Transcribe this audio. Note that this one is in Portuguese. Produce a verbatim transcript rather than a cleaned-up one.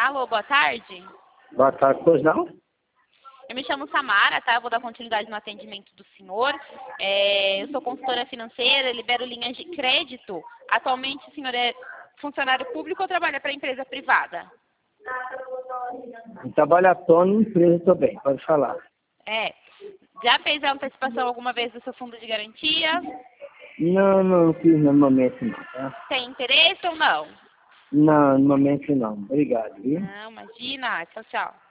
Alô, boa tarde. Boa tarde, pois não? Eu me chamo Samara, tá? Eu vou dar continuidade no atendimento do senhor. É, eu sou consultora financeira, libero linhas de crédito. Atualmente o senhor é funcionário público ou trabalha para empresa privada? Eu trabalho autônomo em empresa também, pode falar. É. Já fez a antecipação alguma vez do seu fundo de garantia? Não, não fiz no momento não, tá? Tem interesse ou não? Não, no momento não. Obrigado, viu? Não, imagina. Tchau, tchau.